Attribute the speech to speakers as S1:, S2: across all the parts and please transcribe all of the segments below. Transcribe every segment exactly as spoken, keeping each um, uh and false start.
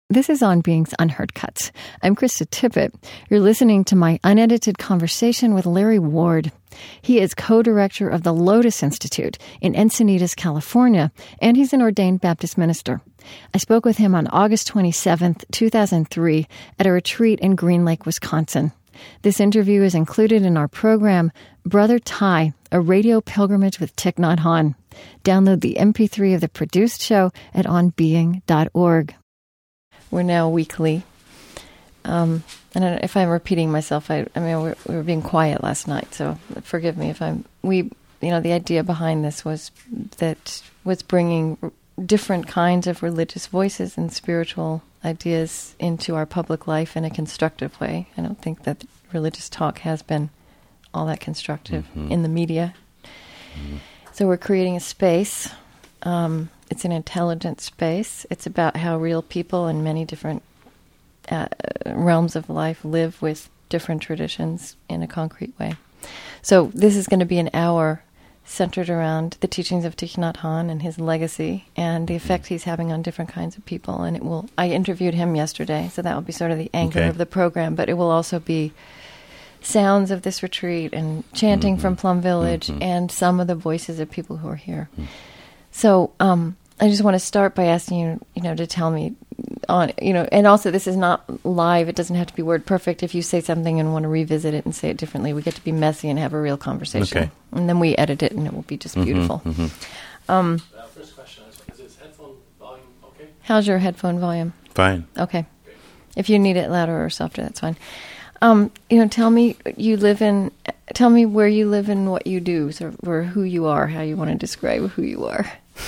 S1: This is On Being's Unheard Cuts. I'm Krista Tippett. You're listening to my unedited conversation with Larry Ward. He is co-director of the Lotus Institute in Encinitas, California, and he's an ordained Baptist minister. I spoke with him on August twenty-seventh, two thousand three, at a retreat in Green Lake, Wisconsin. This interview is included in our program, Brother Ty, a radio pilgrimage with Thich Nhat Hanh. Download the M P three of the produced show at on being dot org. We're now weekly. Um, and I, if I'm repeating myself, I, I mean, we're, we were being quiet last night, so forgive me if I'm, we, you know, the idea behind this was that was bringing r- different kinds of religious voices and spiritual ideas into our public life in a constructive way. I don't think that religious talk has been all that constructive mm-hmm. in the media. Mm-hmm. So we're creating a space. Um, it's an intelligent space. It's about how real people in many different uh, realms of life live with different traditions in a concrete way. So this is going to be an hour centered around the teachings of Thich Nhat Hanh and his legacy and the effect he's having on different kinds of people. And it will. I interviewed him yesterday, so that will be sort of the anchor
S2: okay.
S1: of the program. But it will also be sounds of this retreat and chanting
S2: mm-hmm.
S1: from Plum Village
S2: mm-hmm.
S1: and some of the voices of people who are here. Mm-hmm. So um, I just want to start by asking you, you know, to tell me on, you know, and also this is not live. It doesn't have to be word perfect. If you say something and want to revisit it and say it differently, we get to be messy and have a real conversation.
S2: Okay.
S1: And then we edit it and it will be just
S2: mm-hmm.
S1: beautiful.
S2: Mm-hmm.
S1: Um,
S3: uh, first question is, is his headphone volume okay?
S1: How's your headphone volume?
S2: Fine.
S1: Okay. If you need it louder or softer, that's fine. Um, you know, tell me you live in, tell me where you live and what you do, sort of, or who you are, how you want to describe who you are.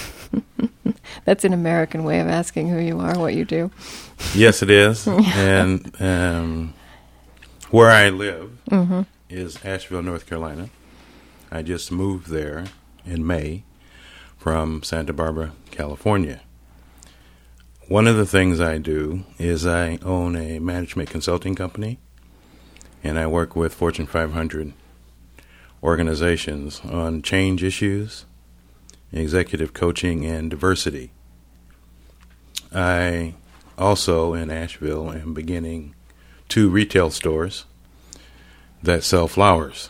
S1: That's an American way of asking who you are, what you do.
S2: Yes, it is. And um, where I live mm-hmm. is Asheville, North Carolina. I just moved there in May from Santa Barbara, California. One of the things I do is I own a management consulting company, and I work with Fortune five hundred organizations on change issues, executive coaching, and diversity. I also, in Asheville, am beginning two retail stores that sell flowers.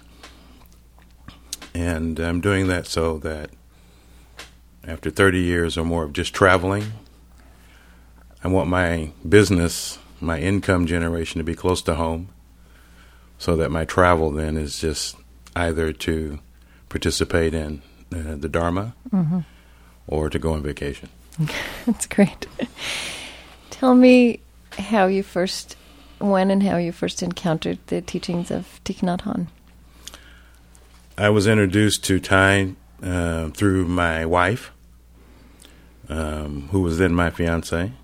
S2: And I'm doing that so that after thirty years or more of just traveling, I want my business, my income generation to be close to home, so that my travel then is just either to participate in uh, the Dharma mm-hmm. or to go on vacation.
S1: That's great. Tell me how you first, when and how you first encountered the teachings of Thich Nhat Hanh.
S2: I was introduced to Thai uh, through my wife, um, who was then my fiancée.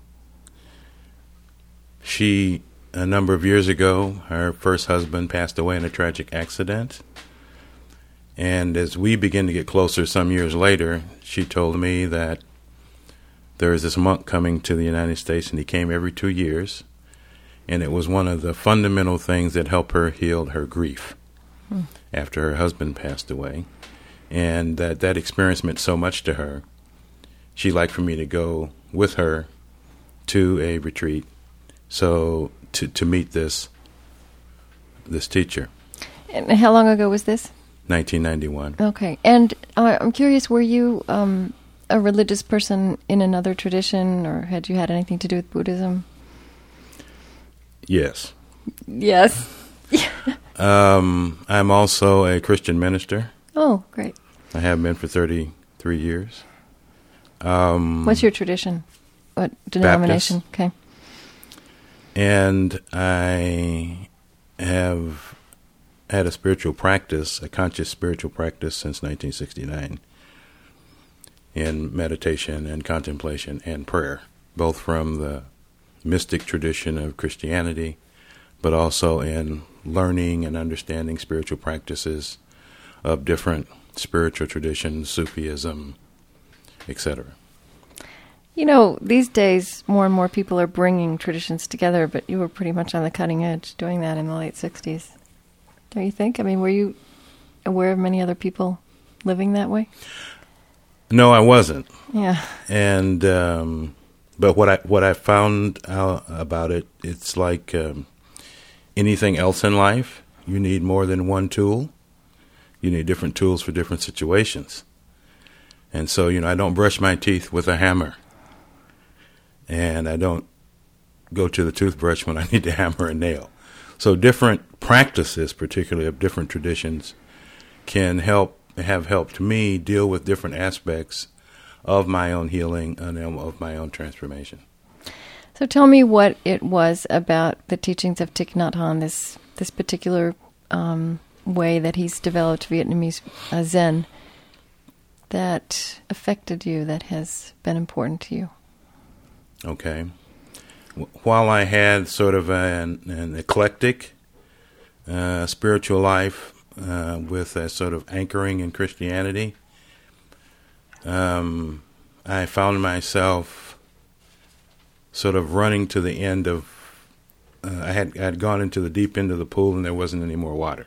S2: She, a number of years ago, her first husband passed away in a tragic accident. And as we began to get closer some years later, she told me that there is this monk coming to the United States, and he came every two years. And it was one of the fundamental things that helped her heal her grief hmm. after her husband passed away. And that that experience meant so much to her. She'd like for me to go with her to a retreat, so to, to meet this this teacher.
S1: And how long ago was this?
S2: nineteen ninety-one.
S1: Okay. And uh, I'm curious, were you um, a religious person in another tradition, or had you had anything to do with Buddhism?
S2: Yes.
S1: Yes.
S2: um, I'm also a Christian minister.
S1: Oh, great.
S2: I have been for thirty-three years. Um,
S1: What's your tradition? What denomination?
S2: Baptist.
S1: Okay.
S2: And I have had a spiritual practice, a conscious spiritual practice, since nineteen sixty-nine in meditation and contemplation and prayer, both from the mystic tradition of Christianity, but also in learning and understanding spiritual practices of different spiritual traditions, Sufism, et cetera.
S1: You know, these days, more and more people are bringing traditions together, but you were pretty much on the cutting edge doing that in the late sixties. Don't you think? I mean, were you aware of many other people living that way?
S2: No, I wasn't.
S1: Yeah.
S2: And um, but what I what I found out about it, it's like um, anything else in life. You need more than one tool. You need different tools for different situations. And so, you know, I don't brush my teeth with a hammer, and I don't go to the toothbrush when I need to hammer a nail. So different practices, particularly of different traditions, can help have helped me deal with different aspects of my own healing and of my own transformation.
S1: So tell me what it was about the teachings of Thich Nhat Hanh, this this particular um, way that he's developed Vietnamese uh, Zen, that affected you, that has been important to you.
S2: Okay. While I had sort of an, an eclectic uh, spiritual life uh, with a sort of anchoring in Christianity, um, I found myself sort of running to the end of, uh, I had I had gone into the deep end of the pool and there wasn't any more water.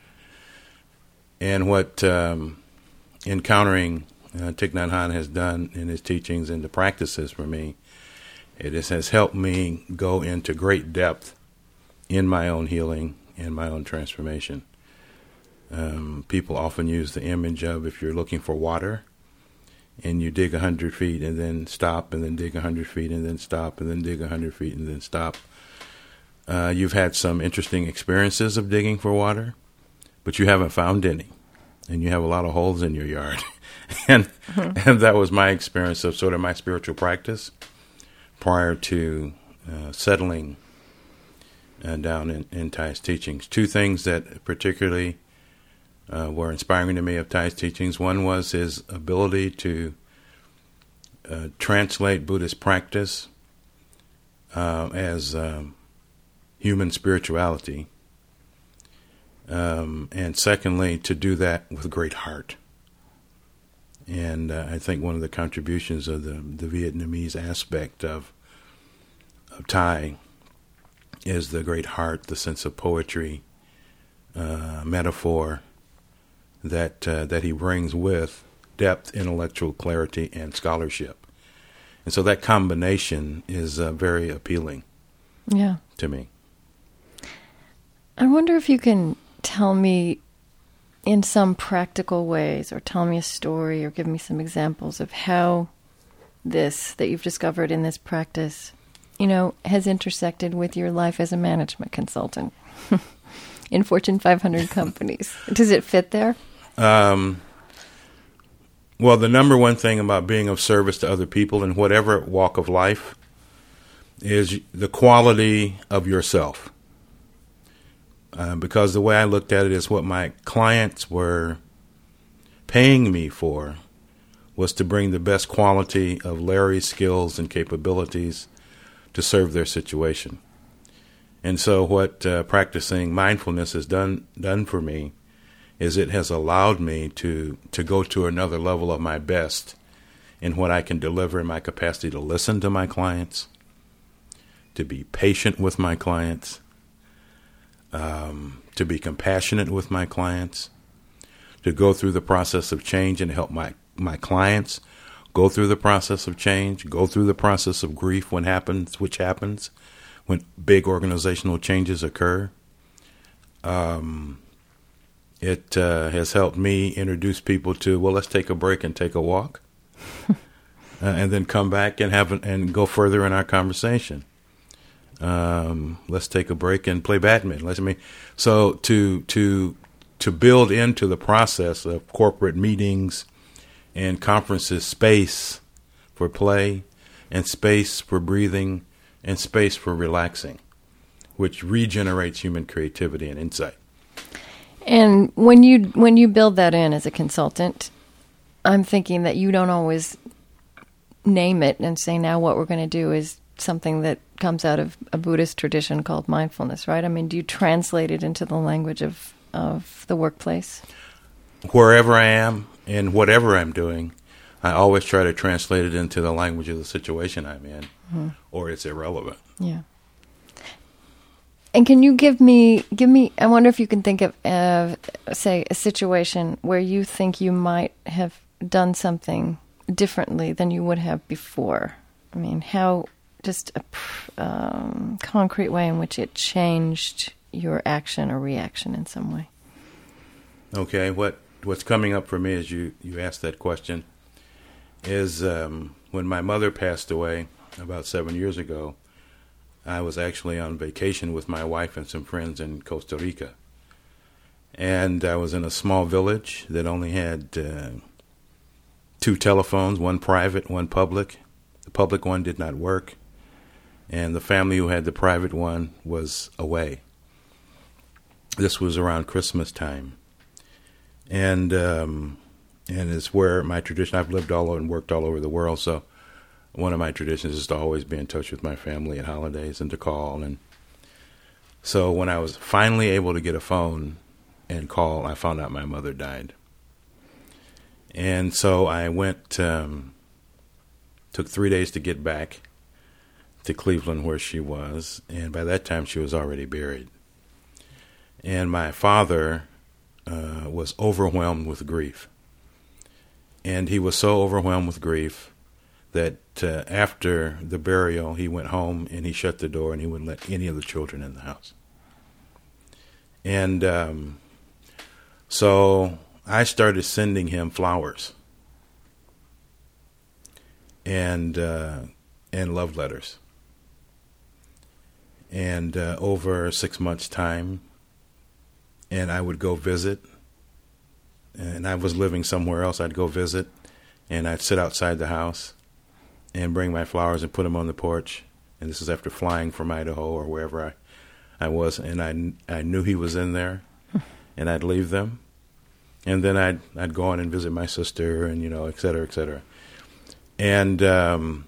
S2: And what um, encountering uh, Thich Nhat Hanh has done in his teachings and the practices for me, it is, has helped me go into great depth in my own healing and my own transformation. Um, people often use the image of if you're looking for water and you dig one hundred feet and then stop and then dig one hundred feet and then stop and then dig one hundred feet and then stop. Uh, you've had some interesting experiences of digging for water, but you haven't found any. And you have a lot of holes in your yard. and mm-hmm. and that was my experience of sort of my spiritual practice prior to uh, settling uh, down in, in Thay's teachings. Two things that particularly uh, were inspiring to me of Thay's teachings. One was his ability to uh, translate Buddhist practice uh, as um, human spirituality. Um, and secondly, to do that with great heart. And uh, I think one of the contributions of the, the Vietnamese aspect of, of Thay is the great heart, the sense of poetry, uh, metaphor that uh, that he brings with depth, intellectual clarity, and scholarship. And so that combination is uh, very appealing
S1: yeah.
S2: to me.
S1: I wonder if you can tell me in some practical ways, or tell me a story, or give me some examples of how this that you've discovered in this practice, you know, has intersected with your life as a management consultant in Fortune five hundred companies. Does it fit there?
S2: Um, well, the number one thing about being of service to other people in whatever walk of life is the quality of yourself. Uh, because the way I looked at it is what my clients were paying me for was to bring the best quality of Larry's skills and capabilities to serve their situation. And so what uh, practicing mindfulness has done done for me is it has allowed me to, to go to another level of my best in what I can deliver in my capacity to listen to my clients, to be patient with my clients, Um, to be compassionate with my clients, to go through the process of change and help my, my clients go through the process of change, go through the process of grief when happens, which happens when big organizational changes occur. Um, it uh, has helped me introduce people to, well, let's take a break and take a walk, uh, and then come back and have and go further in our conversation. Um, let's take a break and play badminton. Let's I mean, so to to to build into the process of corporate meetings and conferences space for play and space for breathing and space for relaxing, which regenerates human creativity and insight.
S1: And when you when you build that in as a consultant, I'm thinking that you don't always name it and say, now what we're going to do is something that comes out of a Buddhist tradition called mindfulness, right? I mean, do you translate it into the language of, of the workplace?
S2: Wherever I am and whatever I'm doing, I always try to translate it into the language of the situation I'm in, mm-hmm. or it's irrelevant.
S1: Yeah. And can you give me, give me, I wonder if you can think of, uh, say, a situation where you think you might have done something differently than you would have before. I mean, how just a um, concrete way in which it changed your action or reaction in some way.
S2: Okay, what what's coming up for me as you, you asked that question is um, when my mother passed away about seven years ago, I was actually on vacation with my wife and some friends in Costa Rica. And I was in a small village that only had uh, two telephones, one private, one public. The public one did not work, and the family who had the private one was away. This was around Christmas time. And um, and it's where my tradition, I've lived all over and worked all over the world, so one of my traditions is to always be in touch with my family at holidays and to call. And so when I was finally able to get a phone and call, I found out my mother died. And so I went, um, took three days to get back to Cleveland where she was, and by that time she was already buried. And my father uh, was overwhelmed with grief. And he was so overwhelmed with grief that uh, after the burial, he went home and he shut the door and he wouldn't let any of the children in the house. And um, so I started sending him flowers and uh, and love letters. And uh, over six months' time, and I would go visit. And I was living somewhere else. I'd go visit, and I'd sit outside the house and bring my flowers and put them on the porch. And this is after flying from Idaho or wherever I, I was. And I, I knew he was in there, and I'd leave them. And then I'd I'd go on and visit my sister, and, you know, et cetera, et cetera. And, um,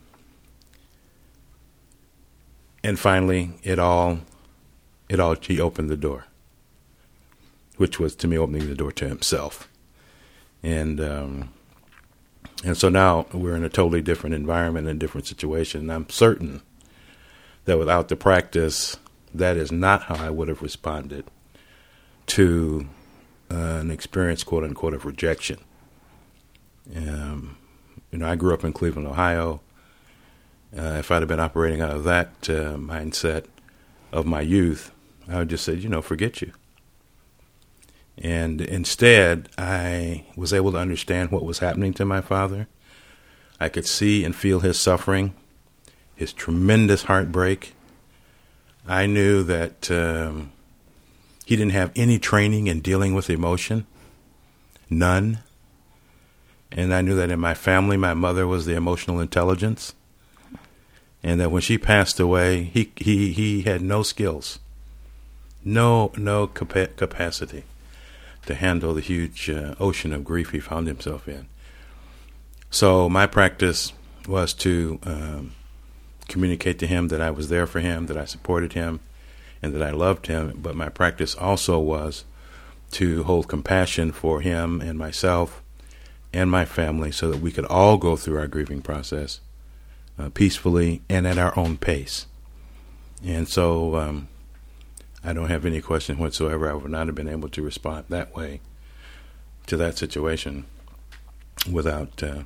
S2: and finally, it all, it all, he opened the door, which was to me opening the door to himself. And um, and so now we're in a totally different environment and a different situation. And I'm certain that without the practice, that is not how I would have responded to uh, an experience, quote unquote, of rejection. Um, you know, I grew up in Cleveland, Ohio. Uh, if I'd have been operating out of that uh, mindset of my youth, I would just say, you know, forget you. And instead, I was able to understand what was happening to my father. I could see and feel his suffering, his tremendous heartbreak. I knew that um, he didn't have any training in dealing with emotion, none. And I knew that in my family, my mother was the emotional intelligence, and that when she passed away, he he, he had no skills, no no capa- capacity. to handle the huge uh, ocean of grief he found himself in. So my practice was to um, communicate to him that I was there for him, that I supported him, and that I loved him. But my practice also was to hold compassion for him and myself and my family so that we could all go through our grieving process uh, peacefully and at our own pace. And so um, I don't have any question whatsoever. I would not have been able to respond that way to that situation without uh,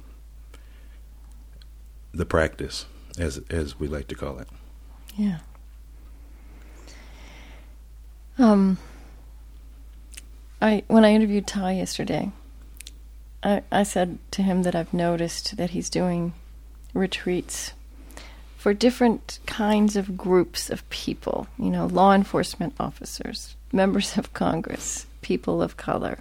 S2: the practice, as as we like to call it.
S1: Yeah. Um. I when I interviewed Ty yesterday, I I said to him that I've noticed that he's doing retreats for different kinds of groups of people, you know, law enforcement officers, members of Congress, people of color.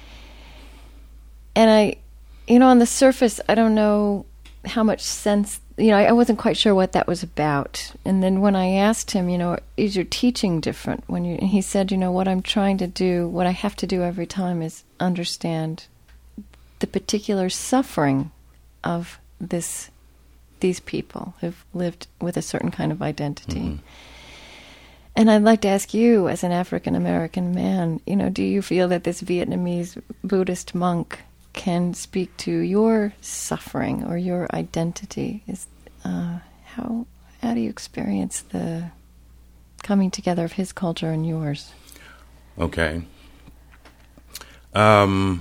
S1: And I, you know, on the surface, I don't know how much sense, you know, I wasn't quite sure what that was about. And then when I asked him, you know, is your teaching different? When you, and he said, you know, what I'm trying to do, what I have to do every time is understand the particular suffering of this these people who've lived with a certain kind of identity. Mm-hmm. And I'd like to ask you, as an African-American man, you know, do you feel that this Vietnamese Buddhist monk can speak to your suffering or your identity? Is uh, how how do you experience the coming together of his culture and yours?
S2: Okay. Um...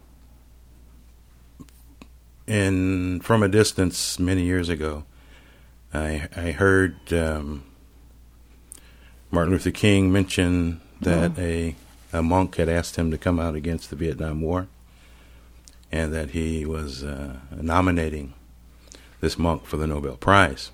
S2: And from a distance, many years ago, I, I heard um, Martin Luther King mention that mm. a, a monk had asked him to come out against the Vietnam War, and that he was uh, nominating this monk for the Nobel Prize.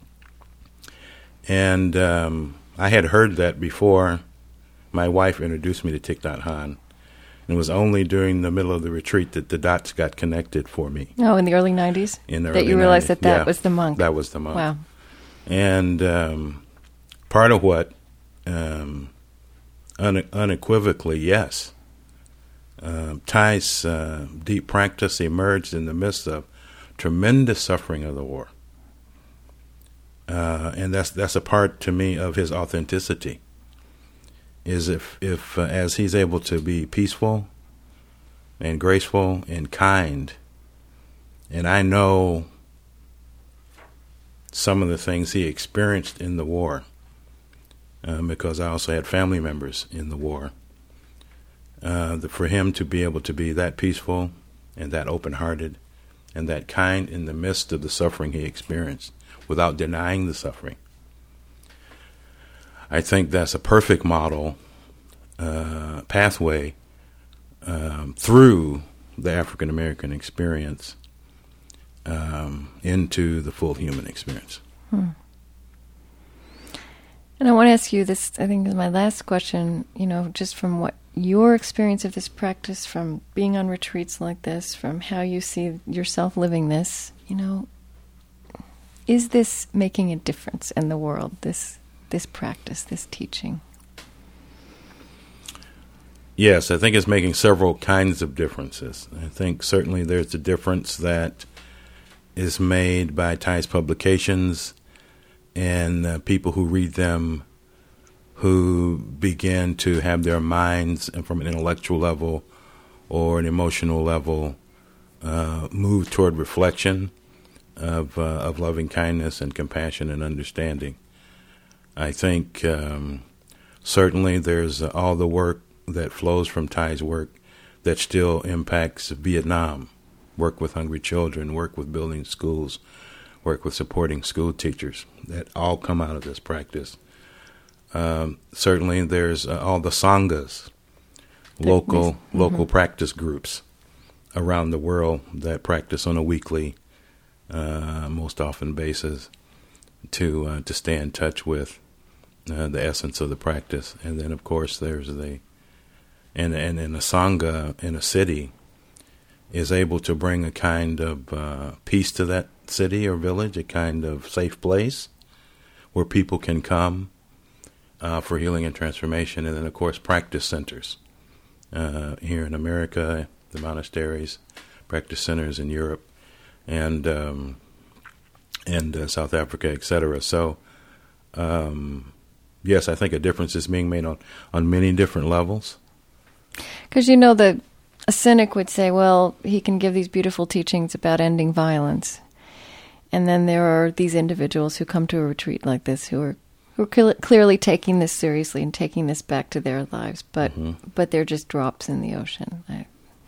S2: And um, I had heard that before my wife introduced me to Thich Nhat Hanh. And it was only during the middle of the retreat that the dots got connected for me.
S1: Oh, in the early nineties?
S2: In the
S1: that
S2: early
S1: you realized
S2: nineties.
S1: that that
S2: Yeah,
S1: was the monk.
S2: That was the monk.
S1: Wow.
S2: And um, part of what, um, une- unequivocally, yes, uh, Thay's uh, deep practice emerged in the midst of tremendous suffering of the war. Uh, and that's that's a part to me of his authenticity. Is if if uh, as he's able to be peaceful and graceful and kind, and I know some of the things he experienced in the war, uh, because I also had family members in the war. Uh, the, for him to be able to be that peaceful and that open-hearted and that kind in the midst of the suffering he experienced, without denying the suffering, I think that's a perfect model uh, pathway um, through the African American experience um, into the full human experience.
S1: Hmm. And I want to ask you this, I think is my last question, you know, just from what your experience of this practice, from being on retreats like this, from how you see yourself living this, you know, is this making a difference in the world, this this practice, this teaching?
S2: Yes, I think it's making several kinds of differences. I think certainly there's a difference that is made by Thay's publications and uh, people who read them who begin to have their minds, and from an intellectual level or an emotional level, uh, move toward reflection of uh, of loving kindness and compassion and understanding. I think um, certainly there's uh, all the work that flows from Thay's work that still impacts Vietnam, work with hungry children, work with building schools, work with supporting school teachers, that all come out of this practice. Um, certainly there's uh, all the sanghas, local mm-hmm. local practice groups around the world that practice on a weekly, uh, most often basis, to uh, to stay in touch with uh, the essence of the practice. And then, of course, there's the and and, and a sangha in a city is able to bring a kind of uh, peace to that city or village, a kind of safe place where people can come uh, for healing and transformation. And then, of course, practice centers uh, here in America, the monasteries, practice centers in Europe, and um, and uh, South Africa, et cetera. So, um, yes, I think a difference is being made on, on many different levels.
S1: Because, you know, the a cynic would say, well, he can give these beautiful teachings about ending violence. And then there are these individuals who come to a retreat like this who are who are cl- clearly taking this seriously and taking this back to their lives, but mm-hmm. but they're just drops in the ocean. I...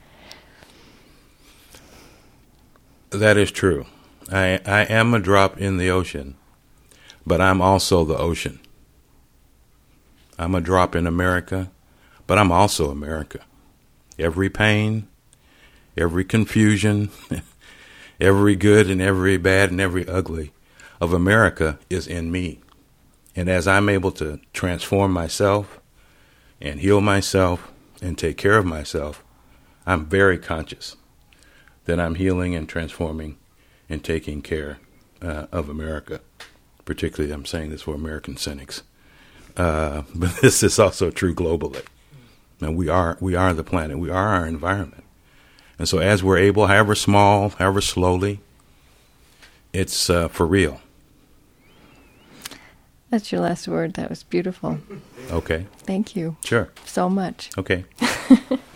S2: That is true. I I am a drop in the ocean, but I'm also the ocean. I'm a drop in America, but I'm also America. Every pain, every confusion, every good and every bad and every ugly of America is in me. And as I'm able to transform myself and heal myself and take care of myself, I'm very conscious that I'm healing and transforming and taking care uh, of America. Particularly, I'm saying this for American cynics. Uh, but this is also true globally. Now, we are we are the planet. We are our environment. And so as we're able, however small, however slowly, it's uh, for real.
S1: That's your last word. That was beautiful.
S2: Okay.
S1: Thank you.
S2: Sure.
S1: So much.
S2: Okay.